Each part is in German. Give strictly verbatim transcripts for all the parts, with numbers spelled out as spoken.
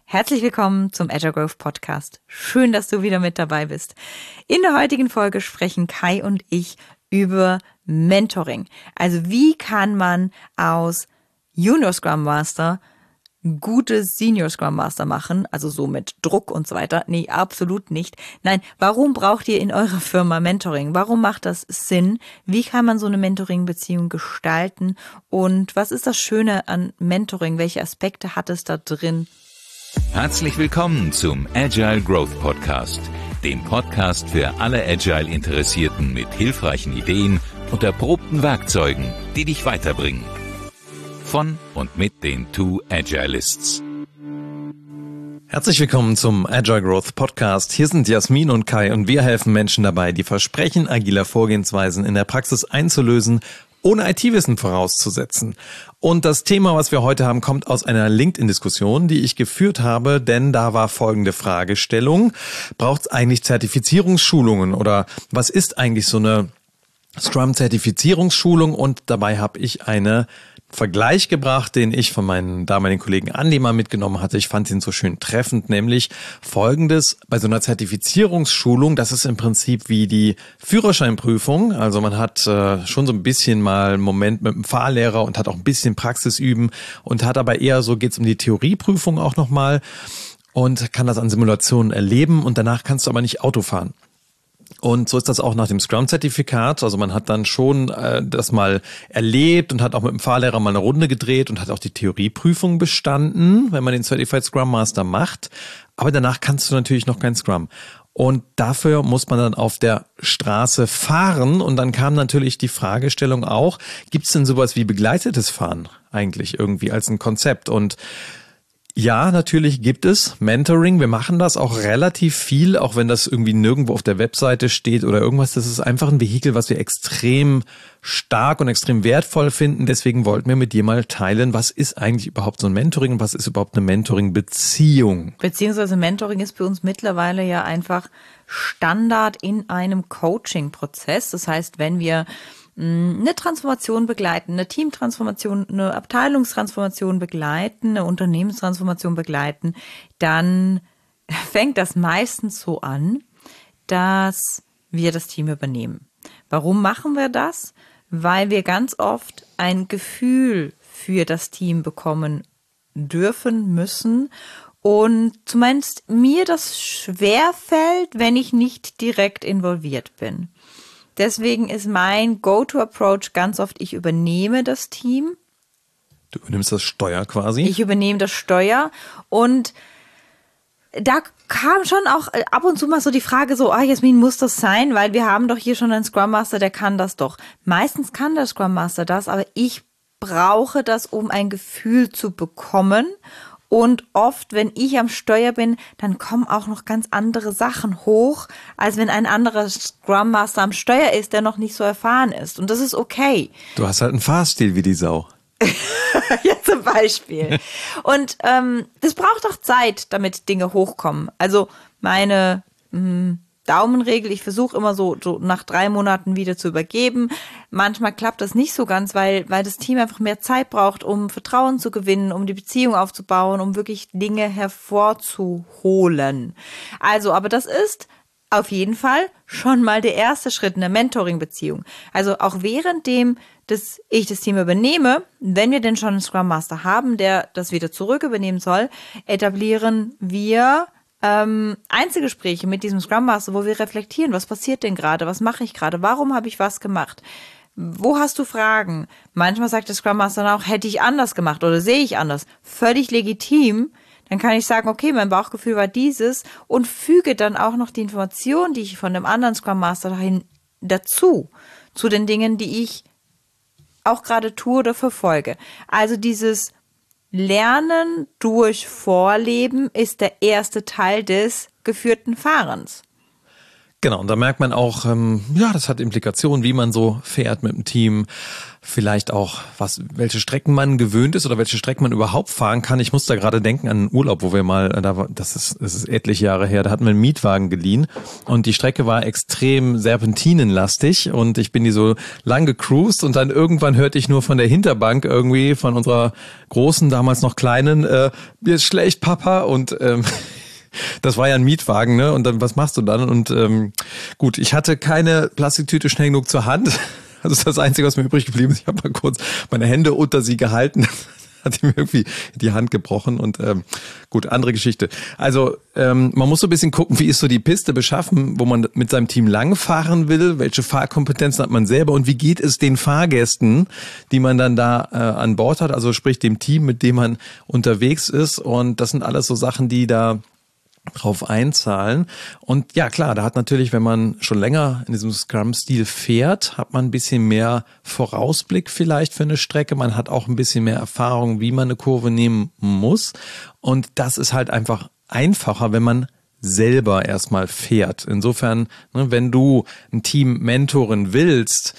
Herzlich willkommen zum Agile Growth Podcast. Schön, dass du wieder mit dabei bist. In der heutigen Folge sprechen Kai und ich über Mentoring. Also wie kann man aus Junior Scrum Master gute Senior Scrum Master machen, also so mit Druck und so weiter? Nee, absolut nicht. Nein, warum braucht ihr in eurer Firma Mentoring? Warum macht das Sinn? Wie kann man so eine Mentoring-Beziehung gestalten? Und was ist das Schöne an Mentoring? Welche Aspekte hat es da drin? Herzlich willkommen zum Agile Growth Podcast, dem Podcast für alle Agile-Interessierten mit hilfreichen Ideen und erprobten Werkzeugen, die dich weiterbringen. Von und mit den Two Agilists. Herzlich willkommen zum Agile Growth Podcast. Hier sind Jasmin und Kai und wir helfen Menschen dabei, die Versprechen agiler Vorgehensweisen in der Praxis einzulösen, ohne I T-Wissen vorauszusetzen. Und das Thema, was wir heute haben, kommt aus einer LinkedIn-Diskussion, die ich geführt habe, denn da war folgende Fragestellung. Braucht es eigentlich Zertifizierungsschulungen oder was ist eigentlich so eine Scrum-Zertifizierungsschulung? Und dabei habe ich eine Vergleich gebracht, den ich von meinen damaligen Kollegen Andi mal mitgenommen hatte. Ich fand ihn so schön treffend, nämlich Folgendes: Bei so einer Zertifizierungsschulung, das ist im Prinzip wie die Führerscheinprüfung. Also man hat äh, schon so ein bisschen mal einen Moment mit dem Fahrlehrer und hat auch ein bisschen Praxisüben und hat aber eher so, geht's um die Theorieprüfung auch nochmal und kann das an Simulationen erleben und danach kannst du aber nicht Auto fahren. Und so ist das auch nach dem Scrum-Zertifikat. Also man hat dann schon äh, das mal erlebt und hat auch mit dem Fahrlehrer mal eine Runde gedreht und hat auch die Theorieprüfung bestanden, wenn man den Certified Scrum Master macht. Aber danach kannst du natürlich noch kein Scrum. Und dafür muss man dann auf der Straße fahren. Und dann kam natürlich die Fragestellung auch, gibt es denn sowas wie begleitetes Fahren eigentlich irgendwie als ein Konzept? Und ja, natürlich gibt es Mentoring. Wir machen das auch relativ viel, auch wenn das irgendwie nirgendwo auf der Webseite steht oder irgendwas. Das ist einfach ein Vehikel, was wir extrem stark und extrem wertvoll finden. Deswegen wollten wir mit dir mal teilen, was ist eigentlich überhaupt so ein Mentoring und was ist überhaupt eine Mentoring-Beziehung? Beziehungsweise Mentoring ist für uns mittlerweile ja einfach Standard in einem Coaching-Prozess. Das heißt, wenn wir eine Transformation begleiten, eine Teamtransformation, eine Abteilungstransformation begleiten, eine Unternehmenstransformation begleiten, dann fängt das meistens so an, dass wir das Team übernehmen. Warum machen wir das? Weil wir ganz oft ein Gefühl für das Team bekommen dürfen, müssen und zumindest mir das schwerfällt, wenn ich nicht direkt involviert bin. Deswegen ist mein Go-To-Approach ganz oft, ich übernehme das Team. Du übernimmst das Steuer quasi? Ich übernehme das Steuer und da kam schon auch ab und zu mal so die Frage so, ah, Jasmin, muss das sein? Weil wir haben doch hier schon einen Scrum Master, der kann das doch. Meistens kann der Scrum Master das, aber ich brauche das, um ein Gefühl zu bekommen. Und oft, wenn ich am Steuer bin, dann kommen auch noch ganz andere Sachen hoch, als wenn ein anderer Scrum Master am Steuer ist, der noch nicht so erfahren ist. Und das ist okay. Du hast halt einen Fahrstil wie die Sau. Ja, zum Beispiel. Und ähm, das braucht auch Zeit, damit Dinge hochkommen. Also meine mh, Daumenregel, ich versuche immer so, so nach drei Monaten wieder zu übergeben. Manchmal klappt das nicht so ganz, weil, weil das Team einfach mehr Zeit braucht, um Vertrauen zu gewinnen, um die Beziehung aufzubauen, um wirklich Dinge hervorzuholen. Also, aber das ist auf jeden Fall schon mal der erste Schritt in der Mentoring-Beziehung. Also auch währenddem dass ich das Team übernehme, wenn wir denn schon einen Scrum Master haben, der das wieder zurück übernehmen soll, etablieren wir Ähm, Einzelgespräche mit diesem Scrum Master, wo wir reflektieren, was passiert denn gerade, was mache ich gerade, warum habe ich was gemacht, wo hast du Fragen? Manchmal sagt der Scrum Master dann auch, hätte ich anders gemacht oder sehe ich anders. Völlig legitim. Dann kann ich sagen, okay, mein Bauchgefühl war dieses und füge dann auch noch die Information, die ich von dem anderen Scrum Master dahin dazu, zu den Dingen, die ich auch gerade tue oder verfolge. Also dieses Lernen durch Vorleben ist der erste Teil des geführten Fahrens. Genau, und da merkt man auch, ähm, ja, das hat Implikationen, wie man so fährt mit dem Team. Vielleicht auch, was, welche Strecken man gewöhnt ist oder welche Strecken man überhaupt fahren kann. Ich muss da gerade denken an einen Urlaub, wo wir mal, da war, das ist, das ist etliche Jahre her, da hatten wir einen Mietwagen geliehen und die Strecke war extrem serpentinenlastig und ich bin die so lang gecruised und dann irgendwann hörte ich nur von der Hinterbank irgendwie von unserer großen, damals noch kleinen, äh, mir ist schlecht, Papa, und ähm, das war ja ein Mietwagen, ne? Und dann, was machst du dann? Und ähm, gut, ich hatte keine Plastiktüte schnell genug zur Hand. Das ist das Einzige, was mir übrig geblieben ist. Ich habe mal kurz meine Hände unter sie gehalten. Hat ihm irgendwie die Hand gebrochen und ähm, gut, andere Geschichte. Also ähm, man muss so ein bisschen gucken, wie ist so die Piste beschaffen, wo man mit seinem Team langfahren will, welche Fahrkompetenzen hat man selber und wie geht es den Fahrgästen, die man dann da äh, an Bord hat, also sprich dem Team, mit dem man unterwegs ist, und das sind alles so Sachen, die da drauf einzahlen. Und ja, klar, da hat natürlich, wenn man schon länger in diesem Scrum-Stil fährt, hat man ein bisschen mehr Vorausblick vielleicht für eine Strecke. Man hat auch ein bisschen mehr Erfahrung, wie man eine Kurve nehmen muss. Und das ist halt einfach einfacher, wenn man selber erstmal fährt. Insofern, ne, wenn du ein Team mentoren willst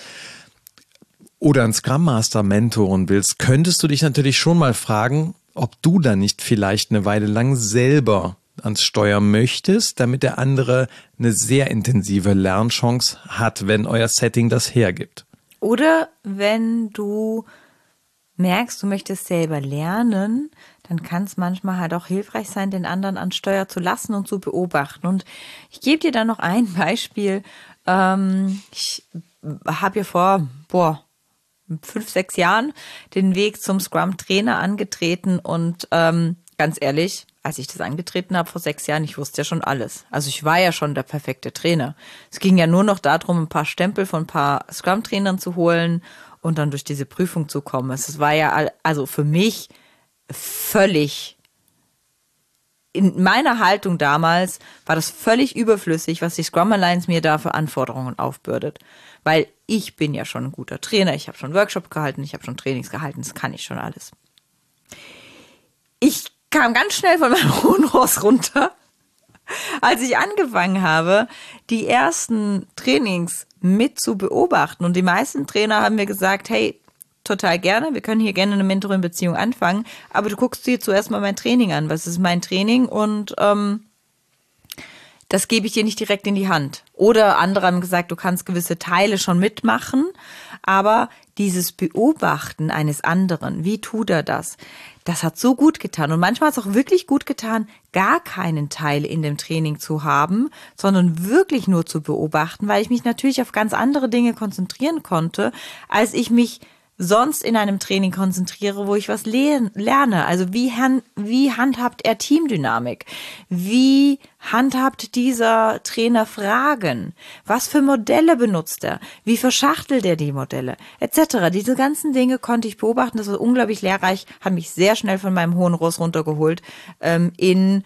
oder einen Scrum Master mentoren willst, könntest du dich natürlich schon mal fragen, ob du da nicht vielleicht eine Weile lang selber ans Steuer möchtest, damit der andere eine sehr intensive Lernchance hat, wenn euer Setting das hergibt. Oder wenn du merkst, du möchtest selber lernen, dann kann es manchmal halt auch hilfreich sein, den anderen ans Steuer zu lassen und zu beobachten. Und ich gebe dir da noch ein Beispiel. Ähm, ich habe ja vor, boah, fünf, sechs Jahren den Weg zum Scrum-Trainer angetreten und ähm, ganz ehrlich, als ich das angetreten habe vor sechs Jahren, ich wusste ja schon alles. Also ich war ja schon der perfekte Trainer. Es ging ja nur noch darum, ein paar Stempel von ein paar Scrum-Trainern zu holen und dann durch diese Prüfung zu kommen. Es war ja also für mich völlig, in meiner Haltung damals war das völlig überflüssig, was die Scrum Alliance mir da für Anforderungen aufbürdet. Weil ich bin ja schon ein guter Trainer, ich habe schon Workshops gehalten, ich habe schon Trainings gehalten, das kann ich schon alles. Ich kam ganz schnell von meinem hohen Ross runter, als ich angefangen habe, die ersten Trainings mit zu beobachten. Und die meisten Trainer haben mir gesagt, hey, total gerne, wir können hier gerne eine Mentoring-Beziehung anfangen, aber du guckst dir zuerst mal mein Training an, was ist mein Training und ähm, das gebe ich dir nicht direkt in die Hand. Oder andere haben gesagt, du kannst gewisse Teile schon mitmachen, aber dieses Beobachten eines anderen, wie tut er das? Das hat so gut getan. Und manchmal hat es auch wirklich gut getan, gar keinen Teil in dem Training zu haben, sondern wirklich nur zu beobachten, weil ich mich natürlich auf ganz andere Dinge konzentrieren konnte, als ich mich sonst in einem Training konzentriere, wo ich was lerne. Also wie, wie handhabt er Teamdynamik? Wie handhabt dieser Trainer Fragen? Was für Modelle benutzt er? Wie verschachtelt er die Modelle? Etc. Diese ganzen Dinge konnte ich beobachten. Das war unglaublich lehrreich, hat mich sehr schnell von meinem hohen Ross runtergeholt ähm, in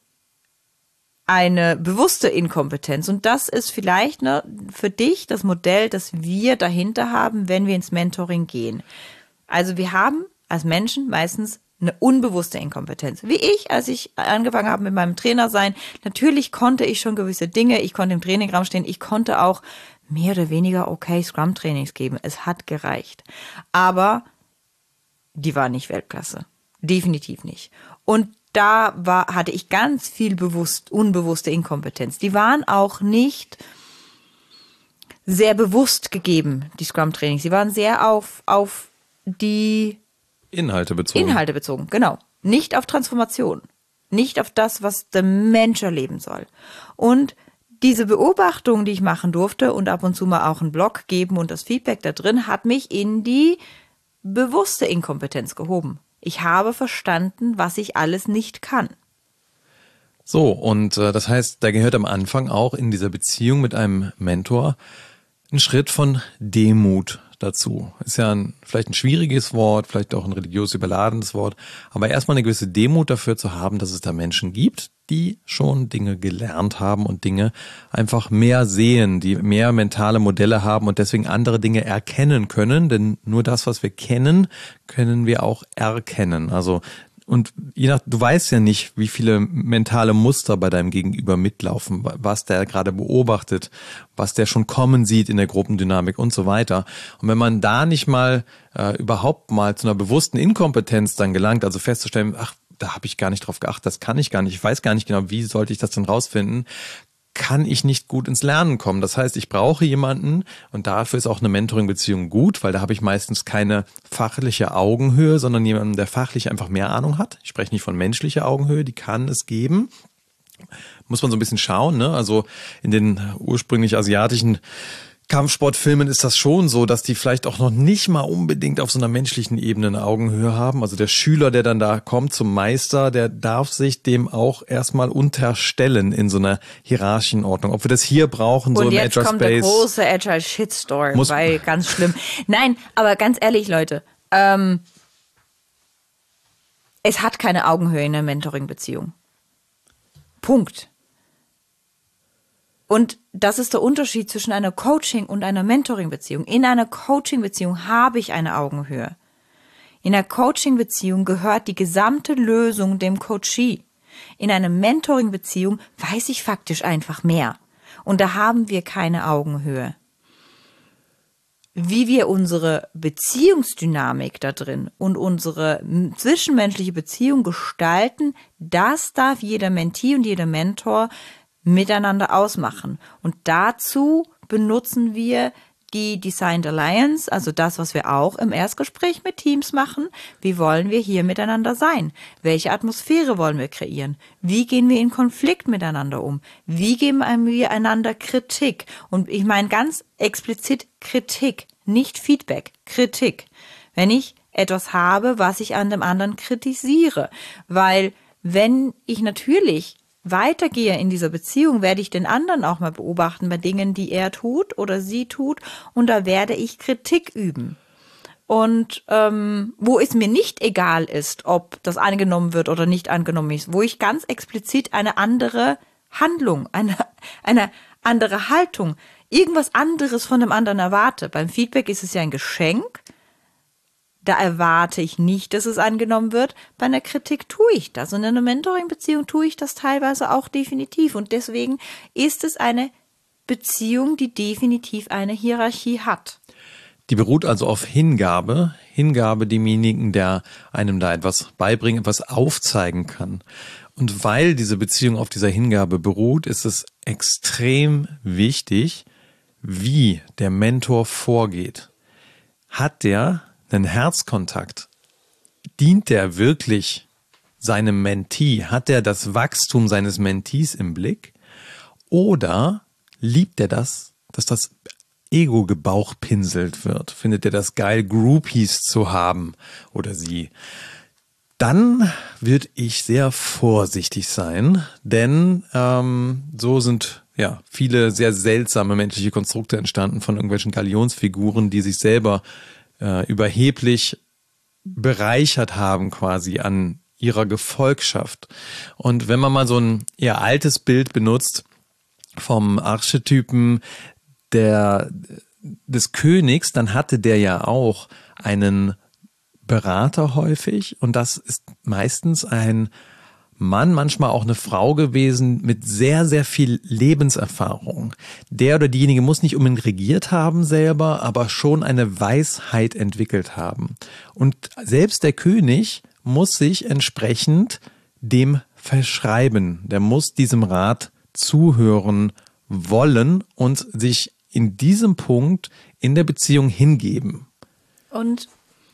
eine bewusste Inkompetenz. Und das ist vielleicht ne, für dich das Modell, das wir dahinter haben, wenn wir ins Mentoring gehen. Also wir haben als Menschen meistens eine unbewusste Inkompetenz. Wie ich, als ich angefangen habe mit meinem Trainer sein, natürlich konnte ich schon gewisse Dinge, ich konnte im Trainingraum stehen, ich konnte auch mehr oder weniger okay Scrum-Trainings geben. Es hat gereicht. Aber die war nicht Weltklasse. Definitiv nicht. Und da war, hatte ich ganz viel bewusst, unbewusste Inkompetenz. Die waren auch nicht sehr bewusst gegeben, die Scrum-Trainings. Sie waren sehr auf, auf die Inhalte bezogen. Inhalte bezogen, genau. Nicht auf Transformation. Nicht auf das, was der Mensch erleben soll. Und diese Beobachtung, die ich machen durfte und ab und zu mal auch einen Blog geben und das Feedback da drin, hat mich in die bewusste Inkompetenz gehoben. Ich habe verstanden, was ich alles nicht kann. So, und äh, das heißt, da gehört am Anfang auch in dieser Beziehung mit einem Mentor ein Schritt von Demut dazu. Ist ja ein, vielleicht ein schwieriges Wort, vielleicht auch ein religiös überladenes Wort, aber erstmal eine gewisse Demut dafür zu haben, dass es da Menschen gibt, die schon Dinge gelernt haben und Dinge einfach mehr sehen, die mehr mentale Modelle haben und deswegen andere Dinge erkennen können, denn nur das, was wir kennen, können wir auch erkennen. Also Und je nach, du weißt ja nicht, wie viele mentale Muster bei deinem Gegenüber mitlaufen, was der gerade beobachtet, was der schon kommen sieht in der Gruppendynamik und so weiter. Und wenn man da nicht mal äh, überhaupt mal zu einer bewussten Inkompetenz dann gelangt, also festzustellen, ach, da habe ich gar nicht drauf geachtet, das kann ich gar nicht, ich weiß gar nicht genau, wie sollte ich das denn rausfinden, kann ich nicht gut ins Lernen kommen. Das heißt, ich brauche jemanden und dafür ist auch eine Mentoring-Beziehung gut, weil da habe ich meistens keine fachliche Augenhöhe, sondern jemanden, der fachlich einfach mehr Ahnung hat. Ich spreche nicht von menschlicher Augenhöhe, die kann es geben. Muss man so ein bisschen schauen, ne? Also in den ursprünglich asiatischen Kampfsportfilmen ist das schon so, dass die vielleicht auch noch nicht mal unbedingt auf so einer menschlichen Ebene eine Augenhöhe haben. Also der Schüler, der dann da kommt zum Meister, der darf sich dem auch erstmal unterstellen in so einer hierarchischen Ordnung. Ob wir das hier brauchen, so im Agile Space. Und jetzt kommt der große Agile Shitstorm, muss, weil ganz schlimm. Nein, aber ganz ehrlich, Leute, ähm, es hat keine Augenhöhe in einer Mentoring-Beziehung. Punkt. Und das ist der Unterschied zwischen einer Coaching- und einer Mentoring-Beziehung. In einer Coaching-Beziehung habe ich eine Augenhöhe. In einer Coaching-Beziehung gehört die gesamte Lösung dem Coachee. In einer Mentoring-Beziehung weiß ich faktisch einfach mehr. Und da haben wir keine Augenhöhe. Wie wir unsere Beziehungsdynamik da drin und unsere zwischenmenschliche Beziehung gestalten, das darf jeder Mentee und jeder Mentor miteinander ausmachen. Und dazu benutzen wir die Designed Alliance, also das, was wir auch im Erstgespräch mit Teams machen. Wie wollen wir hier miteinander sein? Welche Atmosphäre wollen wir kreieren? Wie gehen wir in Konflikt miteinander um? Wie geben wir einander Kritik? Und ich meine ganz explizit Kritik, nicht Feedback, Kritik. Wenn ich etwas habe, was ich an dem anderen kritisiere. Weil wenn ich natürlich weitergehe in dieser Beziehung, werde ich den anderen auch mal beobachten bei Dingen, die er tut oder sie tut, und da werde ich Kritik üben. Und ähm, wo es mir nicht egal ist, ob das angenommen wird oder nicht angenommen ist, wo ich ganz explizit eine andere Handlung, eine, eine andere Haltung, irgendwas anderes von dem anderen erwarte. Beim Feedback ist es ja ein Geschenk. Da erwarte ich nicht, dass es angenommen wird. Bei einer Kritik tue ich das. Und in einer Mentoring-Beziehung tue ich das teilweise auch definitiv. Und deswegen ist es eine Beziehung, die definitiv eine Hierarchie hat. Die beruht also auf Hingabe. Hingabe demjenigen, der einem da etwas beibringen, etwas aufzeigen kann. Und weil diese Beziehung auf dieser Hingabe beruht, ist es extrem wichtig, wie der Mentor vorgeht. Hat der einen Herzkontakt? Dient der wirklich seinem Mentee? Hat er das Wachstum seines Mentees im Blick? Oder liebt er das, dass das Ego gebauchpinselt wird? Findet er das geil, Groupies zu haben oder sie? Dann würde ich sehr vorsichtig sein, denn ähm, so sind ja viele sehr seltsame menschliche Konstrukte entstanden von irgendwelchen Galionsfiguren, die sich selber überheblich bereichert haben quasi an ihrer Gefolgschaft. Und wenn man mal so ein eher altes Bild benutzt vom Archetypen der, des Königs, dann hatte der ja auch einen Berater häufig, und das ist meistens ein Mann, manchmal auch eine Frau gewesen mit sehr, sehr viel Lebenserfahrung. Der oder diejenige muss nicht unbedingt regiert haben selber, aber schon eine Weisheit entwickelt haben. Und selbst der König muss sich entsprechend dem verschreiben. Der muss diesem Rat zuhören wollen und sich in diesem Punkt in der Beziehung hingeben. Und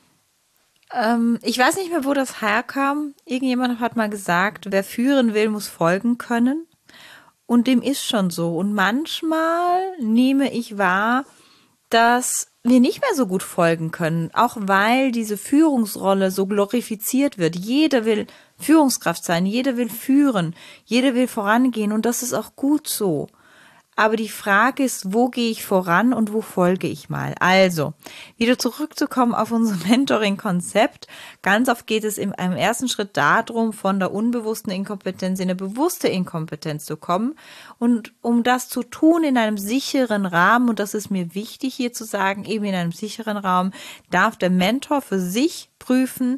Ähm, ich weiß nicht mehr, wo das herkam. Irgendjemand hat mal gesagt, wer führen will, muss folgen können. Und dem ist schon so. Und manchmal nehme ich wahr, dass wir nicht mehr so gut folgen können, auch weil diese Führungsrolle so glorifiziert wird. Jeder will Führungskraft sein, jeder will führen, jeder will vorangehen, und das ist auch gut so. Aber die Frage ist, wo gehe ich voran und wo folge ich mal? Also, wieder zurückzukommen auf unser Mentoring-Konzept. Ganz oft geht es im, im ersten Schritt darum, von der unbewussten Inkompetenz in eine bewusste Inkompetenz zu kommen. Und um das zu tun in einem sicheren Rahmen, und das ist mir wichtig hier zu sagen, eben in einem sicheren Raum, darf der Mentor für sich prüfen,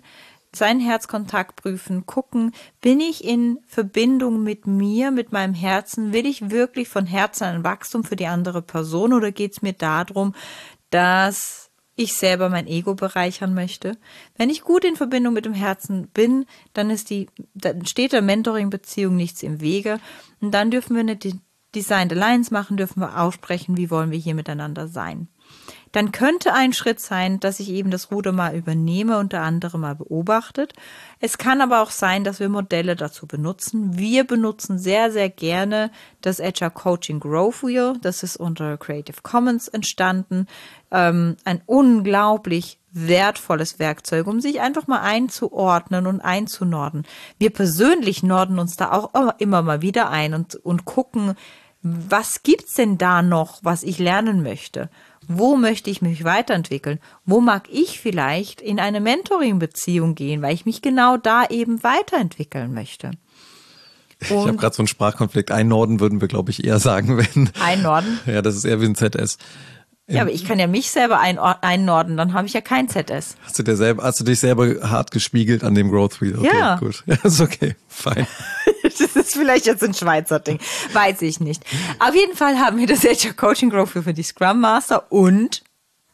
seinen Herzkontakt prüfen, gucken, bin ich in Verbindung mit mir, mit meinem Herzen, will ich wirklich von Herzen ein Wachstum für die andere Person oder geht es mir darum, dass ich selber mein Ego bereichern möchte? Wenn ich gut in Verbindung mit dem Herzen bin, dann ist die, dann steht der Mentoring-Beziehung nichts im Wege und dann dürfen wir eine Designed Alliance machen, dürfen wir aussprechen, wie wollen wir hier miteinander sein. Dann könnte ein Schritt sein, dass ich eben das Ruder mal übernehme und der andere mal beobachtet. Es kann aber auch sein, dass wir Modelle dazu benutzen. Wir benutzen sehr, sehr gerne das Agile Coaching Growth Wheel. Das ist unter Creative Commons entstanden. Ähm, ein unglaublich wertvolles Werkzeug, um sich einfach mal einzuordnen und einzunorden. Wir persönlich norden uns da auch immer mal wieder ein und, und gucken, was gibt's denn da noch, was ich lernen möchte? Wo möchte ich mich weiterentwickeln? Wo mag ich vielleicht in eine Mentoring-Beziehung gehen, weil ich mich genau da eben weiterentwickeln möchte? Und ich habe gerade so einen Sprachkonflikt. Einnorden würden wir, glaube ich, eher sagen, wenn. Einnorden? Ja, das ist eher wie ein Z S. Ja, aber ich kann ja mich selber einnorden, dann habe ich ja kein Z S. Hast du, dir selber, hast du dich selber hart gespiegelt an dem Growth Wheel? Okay, ja. Gut. Ja, ist okay, fein. Das ist vielleicht jetzt ein Schweizer Ding, weiß ich nicht. Auf jeden Fall haben wir das Agile Coaching Growth für die Scrum Master und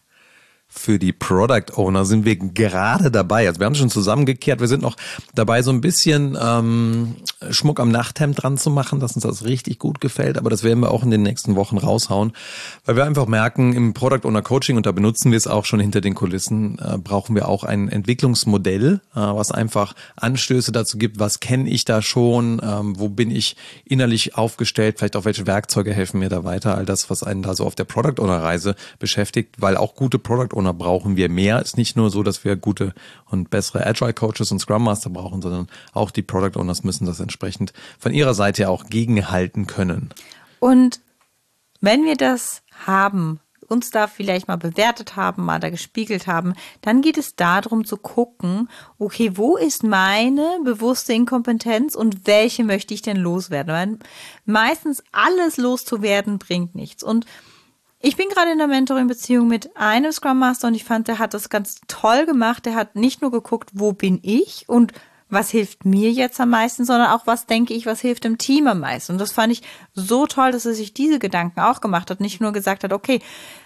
für die Product Owner sind wir gerade dabei. Also wir haben schon zusammengekehrt. Wir sind noch dabei, so ein bisschen ähm, Schmuck am Nachthemd dran zu machen, dass uns das richtig gut gefällt. Aber das werden wir auch in den nächsten Wochen raushauen, weil wir einfach merken, im Product Owner Coaching, und da benutzen wir es auch schon hinter den Kulissen, äh, brauchen wir auch ein Entwicklungsmodell, äh, was einfach Anstöße dazu gibt, was kenne ich da schon, ähm, wo bin ich innerlich aufgestellt, vielleicht auch welche Werkzeuge helfen mir da weiter. All das, was einen da so auf der Product Owner Reise beschäftigt, weil auch gute Product Owner brauchen wir mehr. Es ist nicht nur so, dass wir gute und bessere Agile Coaches und Scrum Master brauchen, sondern auch die Product Owners müssen das entsprechend von ihrer Seite auch gegenhalten können. Und wenn wir das haben, uns da vielleicht mal bewertet haben, mal da gespiegelt haben, dann geht es darum zu gucken, okay, wo ist meine bewusste Inkompetenz und welche möchte ich denn loswerden? Weil meistens alles loszuwerden bringt nichts. Und ich bin gerade in einer Mentoring-Beziehung mit einem Scrum Master und ich fand, der hat das ganz toll gemacht. Der hat nicht nur geguckt, wo bin ich und was hilft mir jetzt am meisten, sondern auch, was denke ich, was hilft dem Team am meisten. Und das fand ich so toll, dass er sich diese Gedanken auch gemacht hat. Nicht nur gesagt hat, okay,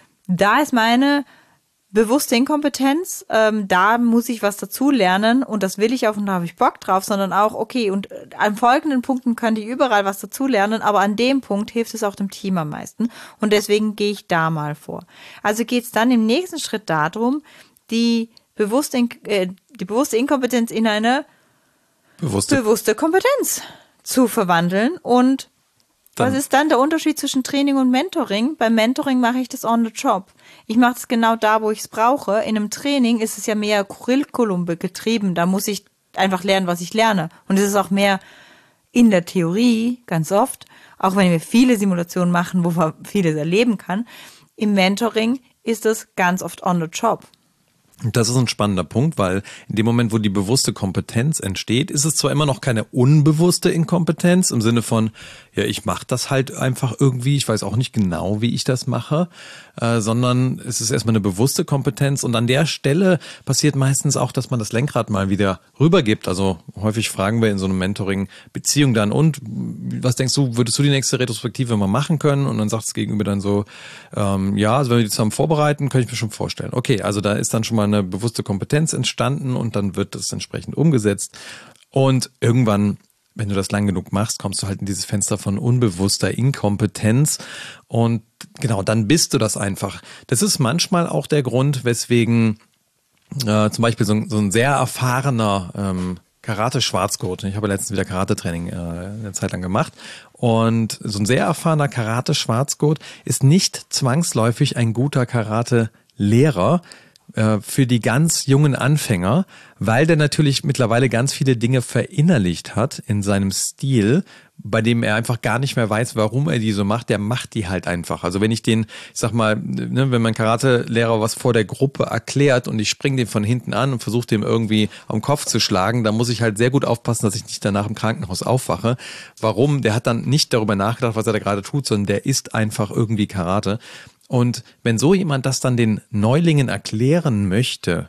da ist meine bewusste Inkompetenz, ähm, da muss ich was dazu lernen und das will ich auch und da habe ich Bock drauf, sondern auch, okay, und an folgenden Punkten könnte ich überall was dazu lernen, aber an dem Punkt hilft es auch dem Team am meisten und deswegen gehe ich da mal vor. Also geht es dann im nächsten Schritt darum, die bewusste, äh, die bewusste Inkompetenz in eine bewusste, bewusste Kompetenz zu verwandeln und Dann. Was ist dann der Unterschied zwischen Training und Mentoring? Beim Mentoring mache ich das on the job. Ich mache es genau da, wo ich es brauche. In einem Training ist es ja mehr Curriculum getrieben. Da muss ich einfach lernen, was ich lerne. Und es ist auch mehr in der Theorie, ganz oft, auch wenn wir viele Simulationen machen, wo man vieles erleben kann. Im Mentoring ist es ganz oft on the job. Das ist ein spannender Punkt, weil in dem Moment, wo die bewusste Kompetenz entsteht, ist es zwar immer noch keine unbewusste Inkompetenz im Sinne von, ja, ich mache das halt einfach irgendwie, ich weiß auch nicht genau, wie ich das mache, äh, sondern es ist erstmal eine bewusste Kompetenz und an der Stelle passiert meistens auch, dass man das Lenkrad mal wieder rübergibt. Also häufig fragen wir in so einer Mentoring-Beziehung dann, und was denkst du, würdest du die nächste Retrospektive mal machen können? Und dann sagt das Gegenüber dann so, ähm, ja, also wenn wir die zusammen vorbereiten, kann ich mir schon vorstellen. Okay, also da ist dann schon mal eine bewusste Kompetenz entstanden und dann wird das entsprechend umgesetzt. Und irgendwann, wenn du das lang genug machst, kommst du halt in dieses Fenster von unbewusster Inkompetenz und genau, dann bist du das einfach. Das ist manchmal auch der Grund, weswegen äh, zum Beispiel so ein, so ein sehr erfahrener ähm, Karate-Schwarzgurt, ich habe letztens wieder Karate-Training äh, eine Zeit lang gemacht, und so ein sehr erfahrener Karate-Schwarzgurt ist nicht zwangsläufig ein guter Karate-Lehrer für die ganz jungen Anfänger, weil der natürlich mittlerweile ganz viele Dinge verinnerlicht hat in seinem Stil, bei dem er einfach gar nicht mehr weiß, warum er die so macht. Der macht die halt einfach. Also wenn ich den, ich sag mal, ne, wenn mein Karate-Lehrer was vor der Gruppe erklärt und ich springe den von hinten an und versuche dem irgendwie am Kopf zu schlagen, dann muss ich halt sehr gut aufpassen, dass ich nicht danach im Krankenhaus aufwache. Warum? Der hat dann nicht darüber nachgedacht, was er da gerade tut, sondern der ist einfach irgendwie Karate. Und wenn so jemand das dann den Neulingen erklären möchte,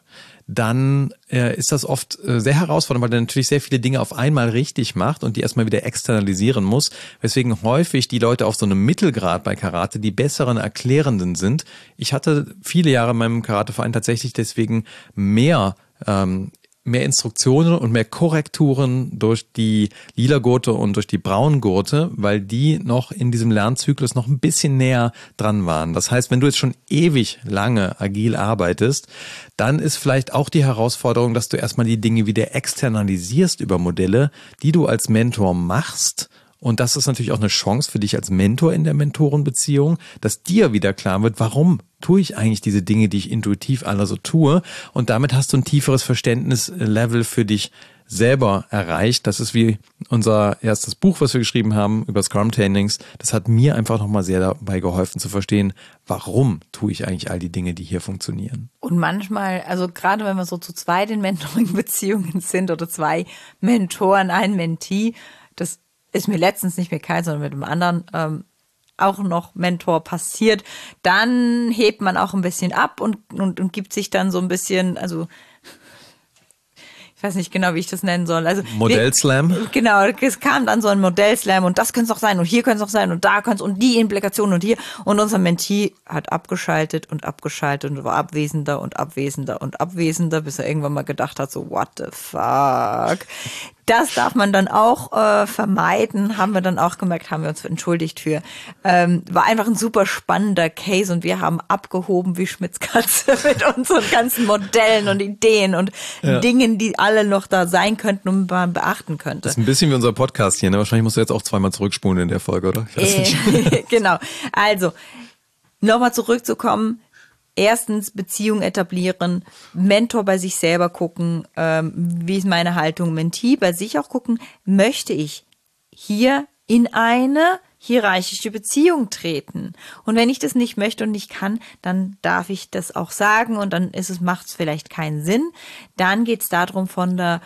dann äh, ist das oft äh, sehr herausfordernd, weil er natürlich sehr viele Dinge auf einmal richtig macht und die erstmal wieder externalisieren muss. Weswegen häufig die Leute auf so einem Mittelgrad bei Karate die besseren Erklärenden sind. Ich hatte viele Jahre in meinem Karateverein tatsächlich deswegen mehr ähm, mehr Instruktionen und mehr Korrekturen durch die lila Gurte und durch die braunen Gurte, weil die noch in diesem Lernzyklus noch ein bisschen näher dran waren. Das heißt, wenn du jetzt schon ewig lange agil arbeitest, dann ist vielleicht auch die Herausforderung, dass du erstmal die Dinge wieder externalisierst über Modelle, die du als Mentor machst. Und das ist natürlich auch eine Chance für dich als Mentor in der Mentorenbeziehung, dass dir wieder klar wird, warum tue ich eigentlich diese Dinge, die ich intuitiv alle so tue. Und damit hast du ein tieferes Verständnislevel für dich selber erreicht. Das ist wie unser erstes Buch, was wir geschrieben haben über Scrum-Trainings. Das hat mir einfach nochmal sehr dabei geholfen zu verstehen, warum tue ich eigentlich all die Dinge, die hier funktionieren. Und manchmal, also gerade wenn wir so zu zweit in Mentoring-Beziehungen sind oder zwei Mentoren, ein Mentee, das ist mir letztens nicht mit Kai, sondern mit einem anderen ähm, auch noch Mentor passiert, dann hebt man auch ein bisschen ab und, und, und gibt sich dann so ein bisschen, also ich weiß nicht genau, wie ich das nennen soll. Also Modellslam? Genau, es kam dann so ein Modellslam und das könnte es auch sein und hier könnte es auch sein und da könnte es und die Implikation und hier. Und unser Mentee hat abgeschaltet und abgeschaltet und war abwesender und abwesender und abwesender, bis er irgendwann mal gedacht hat, so what the fuck. Das darf man dann auch äh, vermeiden, haben wir dann auch gemerkt, haben wir uns entschuldigt für. Ähm, war einfach ein super spannender Case und wir haben abgehoben wie Schmitz Katze mit unseren ganzen Modellen und Ideen und ja. Dingen, die alle noch da sein könnten und man beachten könnte. Das ist ein bisschen wie unser Podcast hier, ne? Wahrscheinlich musst du jetzt auch zweimal zurückspulen in der Folge, oder? Ich weiß nicht. Äh, genau. Also, nochmal zurückzukommen. Erstens Beziehung etablieren, Mentor bei sich selber gucken, ähm, wie ist meine Haltung, Mentee bei sich auch gucken, möchte ich hier in eine hierarchische Beziehung treten? Und wenn ich das nicht möchte und nicht kann, dann darf ich das auch sagen und dann ist es, macht es vielleicht keinen Sinn. Dann geht es darum, von der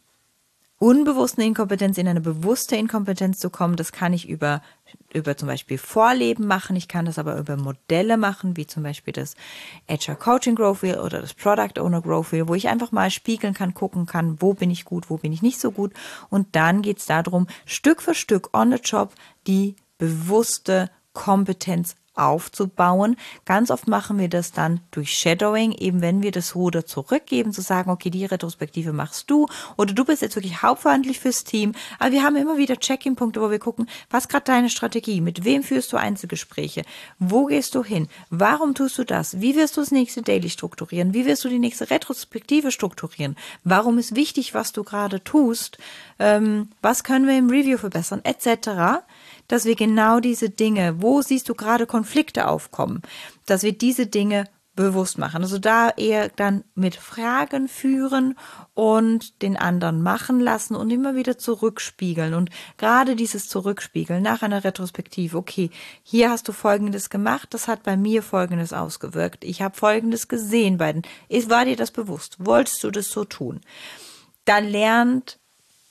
unbewussten Inkompetenz in eine bewusste Inkompetenz zu kommen. Das kann ich über, über zum Beispiel Vorleben machen. Ich kann das aber über Modelle machen, wie zum Beispiel das Agile Coaching Growth Wheel oder das Product Owner Growth Wheel, wo ich einfach mal spiegeln kann, gucken kann, wo bin ich gut, wo bin ich nicht so gut. Und dann geht es darum, Stück für Stück on the job die bewusste Kompetenz aufzubauen. Ganz oft machen wir das dann durch Shadowing, eben wenn wir das Ruder zurückgeben, zu sagen, okay, die Retrospektive machst du oder du bist jetzt wirklich hauptverantwortlich fürs Team. Aber wir haben immer wieder Check-in-Punkte, wo wir gucken, was gerade deine Strategie, mit wem führst du Einzelgespräche, wo gehst du hin, warum tust du das, wie wirst du das nächste Daily strukturieren, wie wirst du die nächste Retrospektive strukturieren, warum ist wichtig, was du gerade tust, ähm, was können wir im Review verbessern, et cetera, dass wir genau diese Dinge, wo siehst du gerade Konflikte aufkommen, dass wir diese Dinge bewusst machen. Also da eher dann mit Fragen führen und den anderen machen lassen und immer wieder zurückspiegeln. Und gerade dieses Zurückspiegeln nach einer Retrospektive, okay, hier hast du Folgendes gemacht, das hat bei mir Folgendes ausgewirkt, ich habe Folgendes gesehen bei den, war dir das bewusst, wolltest du das so tun? Da lernt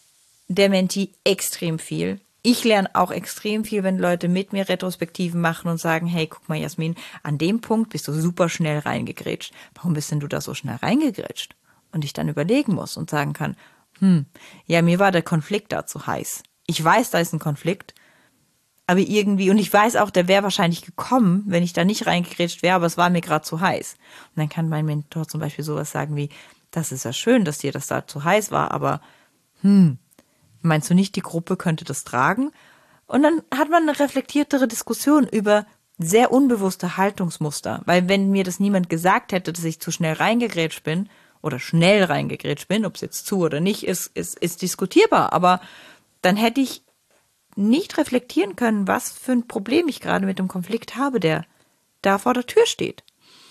der Mentee extrem viel. Ich lerne auch extrem viel, wenn Leute mit mir Retrospektiven machen und sagen, hey, guck mal, Jasmin, an dem Punkt bist du super schnell reingegrätscht. Warum bist denn du da so schnell reingegrätscht? Und ich dann überlegen muss und sagen kann, hm, ja, mir war der Konflikt da zu heiß. Ich weiß, da ist ein Konflikt, aber irgendwie, und ich weiß auch, der wäre wahrscheinlich gekommen, wenn ich da nicht reingegrätscht wäre, aber es war mir gerade zu heiß. Und dann kann mein Mentor zum Beispiel sowas sagen wie, das ist ja schön, dass dir das da zu heiß war, aber hm, meinst du nicht, die Gruppe könnte das tragen? Und dann hat man eine reflektiertere Diskussion über sehr unbewusste Haltungsmuster. Weil wenn mir das niemand gesagt hätte, dass ich zu schnell reingegrätscht bin oder schnell reingegrätscht bin, ob es jetzt zu oder nicht ist, ist, ist diskutierbar. Aber dann hätte ich nicht reflektieren können, was für ein Problem ich gerade mit dem Konflikt habe, der da vor der Tür steht.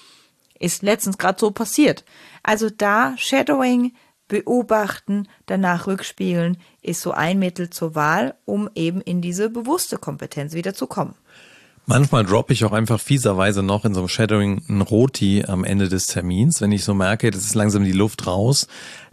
Ist letztens gerade so passiert. Also da Shadowing, beobachten, danach rückspiegeln, ist so ein Mittel zur Wahl, um eben in diese bewusste Kompetenz wieder zu kommen. Manchmal droppe ich auch einfach fieserweise noch in so einem Shadowing ein Roti am Ende des Termins, wenn ich so merke, das ist langsam die Luft raus.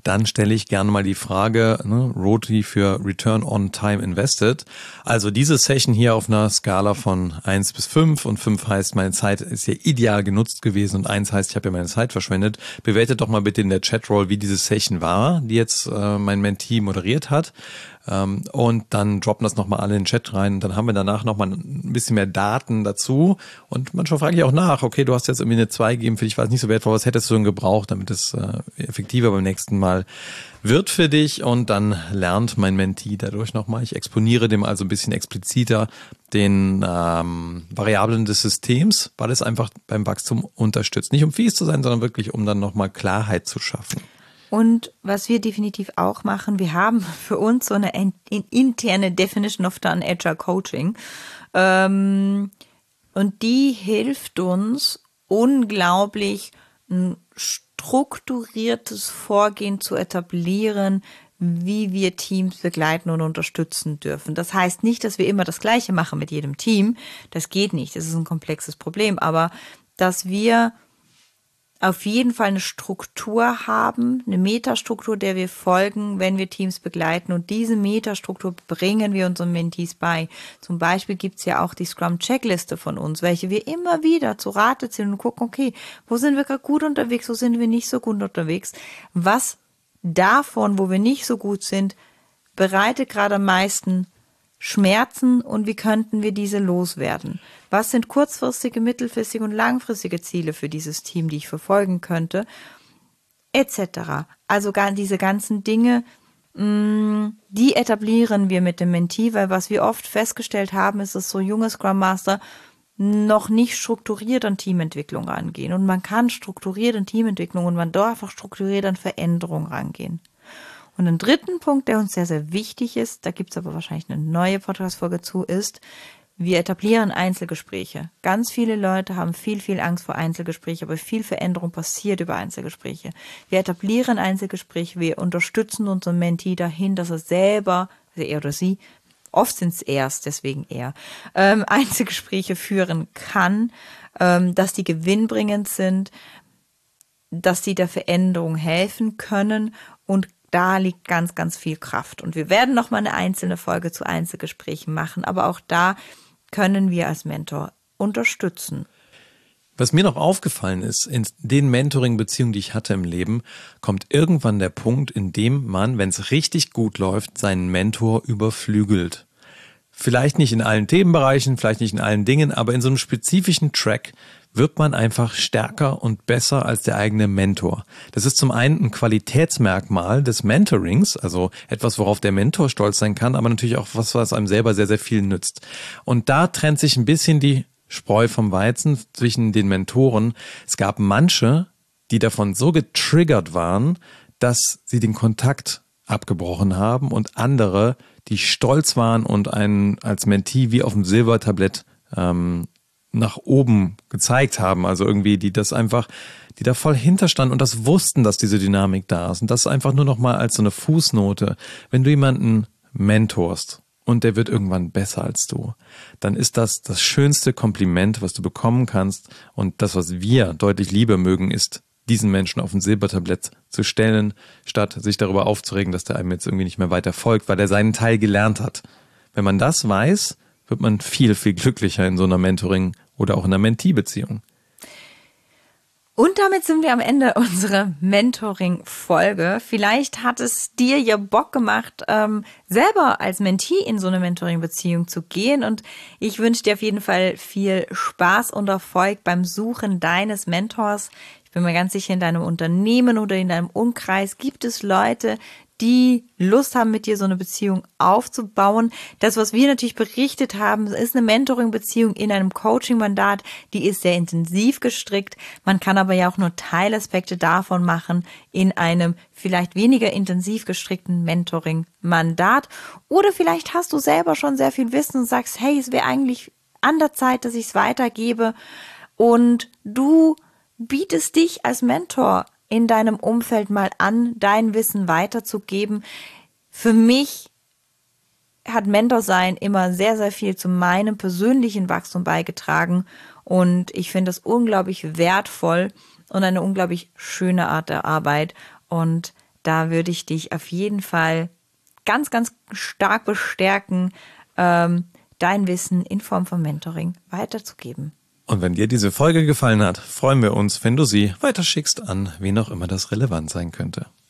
dann stelle ich gerne mal die Frage, ne, ROTI für Return on Time Invested. Also diese Session hier auf einer Skala von eins bis fünf und fünf heißt, meine Zeit ist ja ideal genutzt gewesen und eins heißt, ich habe ja meine Zeit verschwendet. Bewertet doch mal bitte in der Chatroll, wie diese Session war, die jetzt äh, mein Mentee moderiert hat. Ähm, und dann droppen das nochmal alle in den Chat rein. Und dann haben wir danach nochmal ein bisschen mehr Daten dazu. Und manchmal frage ich auch nach, okay, du hast jetzt irgendwie eine zwei gegeben, für dich war es nicht so wertvoll, was hättest du denn gebraucht, damit es äh, effektiver beim nächsten Mal wird für dich. Und dann lernt mein Mentee dadurch nochmal. Ich exponiere dem also ein bisschen expliziter den ähm, Variablen des Systems, weil es einfach beim Wachstum unterstützt. Nicht um fies zu sein, sondern wirklich, um dann nochmal Klarheit zu schaffen. Und was wir definitiv auch machen, wir haben für uns so eine interne Definition of Done Agile Coaching. Ähm, und die hilft uns unglaublich, ein strukturiertes Vorgehen zu etablieren, wie wir Teams begleiten und unterstützen dürfen. Das heißt nicht, dass wir immer das Gleiche machen mit jedem Team. Das geht nicht. Das ist ein komplexes Problem. Aber dass wir auf jeden Fall eine Struktur haben, eine Metastruktur, der wir folgen, wenn wir Teams begleiten. Und diese Metastruktur bringen wir unseren Mentees bei. Zum Beispiel gibt es ja auch die Scrum-Checkliste von uns, welche wir immer wieder zu Rate ziehen und gucken, okay, wo sind wir gerade gut unterwegs, wo sind wir nicht so gut unterwegs. Was davon, wo wir nicht so gut sind, bereitet gerade am meisten Schmerzen und wie könnten wir diese loswerden? Was sind kurzfristige, mittelfristige und langfristige Ziele für dieses Team, die ich verfolgen könnte? Etc. Also diese ganzen Dinge, die etablieren wir mit dem Mentee, weil was wir oft festgestellt haben, ist, dass so junge Scrum Master noch nicht strukturiert an Teamentwicklung rangehen. Und man kann strukturiert an Teamentwicklung und man darf auch strukturiert an Veränderung rangehen. Und ein dritten Punkt, der uns sehr, sehr wichtig ist, da gibt es aber wahrscheinlich eine neue Podcast-Folge zu, ist, wir etablieren Einzelgespräche. Ganz viele Leute haben viel, viel Angst vor Einzelgesprächen, aber viel Veränderung passiert über Einzelgespräche. Wir etablieren Einzelgespräche, wir unterstützen unseren Mentee dahin, dass er selber, also er oder sie, oft sind es erst, deswegen er, ähm, Einzelgespräche führen kann, ähm, dass die gewinnbringend sind, dass die der Veränderung helfen können und da liegt ganz, ganz viel Kraft. Und wir werden nochmal eine einzelne Folge zu Einzelgesprächen machen, aber auch da können wir als Mentor unterstützen. Was mir noch aufgefallen ist, in den Mentoring-Beziehungen, die ich hatte im Leben, kommt irgendwann der Punkt, in dem man, wenn es richtig gut läuft, seinen Mentor überflügelt. Vielleicht nicht in allen Themenbereichen, vielleicht nicht in allen Dingen, aber in so einem spezifischen Track wird man einfach stärker und besser als der eigene Mentor. Das ist zum einen ein Qualitätsmerkmal des Mentorings, also etwas, worauf der Mentor stolz sein kann, aber natürlich auch was, was einem selber sehr, sehr viel nützt. Und da trennt sich ein bisschen die Spreu vom Weizen zwischen den Mentoren. Es gab manche, die davon so getriggert waren, dass sie den Kontakt abgebrochen haben und andere, die stolz waren und einen als Mentee wie auf dem Silbertablett ähm, nach oben gezeigt haben, also irgendwie, die das einfach, die da voll hinterstanden und das wussten, dass diese Dynamik da ist und das einfach nur noch mal als so eine Fußnote. Wenn du jemanden mentorst und der wird irgendwann besser als du, dann ist das das schönste Kompliment, was du bekommen kannst und das, was wir deutlich lieber mögen, ist, diesen Menschen auf ein Silbertablett zu stellen, statt sich darüber aufzuregen, dass der einem jetzt irgendwie nicht mehr weiter folgt, weil er seinen Teil gelernt hat. Wenn man das weiß, wird man viel, viel glücklicher in so einer Mentoring- oder auch in einer Mentee-Beziehung. Und damit sind wir am Ende unserer Mentoring-Folge. Vielleicht hat es dir ja Bock gemacht, ähm, selber als Mentee in so eine Mentoring-Beziehung zu gehen. Und ich wünsche dir auf jeden Fall viel Spaß und Erfolg beim Suchen deines Mentors. Ich bin mir ganz sicher, in deinem Unternehmen oder in deinem Umkreis gibt es Leute, die Lust haben, mit dir so eine Beziehung aufzubauen. Das, was wir natürlich berichtet haben, ist eine Mentoring-Beziehung in einem Coaching-Mandat, die ist sehr intensiv gestrickt. Man kann aber ja auch nur Teilaspekte davon machen in einem vielleicht weniger intensiv gestrickten Mentoring-Mandat. Oder vielleicht hast du selber schon sehr viel Wissen und sagst, hey, es wäre eigentlich an der Zeit, dass ich es weitergebe. Und du bietest dich als Mentor in deinem Umfeld mal an, dein Wissen weiterzugeben. Für mich hat Mentorsein immer sehr, sehr viel zu meinem persönlichen Wachstum beigetragen und ich finde das unglaublich wertvoll und eine unglaublich schöne Art der Arbeit und da würde ich dich auf jeden Fall ganz, ganz stark bestärken, ähm, dein Wissen in Form von Mentoring weiterzugeben. Und wenn dir diese Folge gefallen hat, freuen wir uns, wenn du sie weiterschickst an wen auch immer das relevant sein könnte.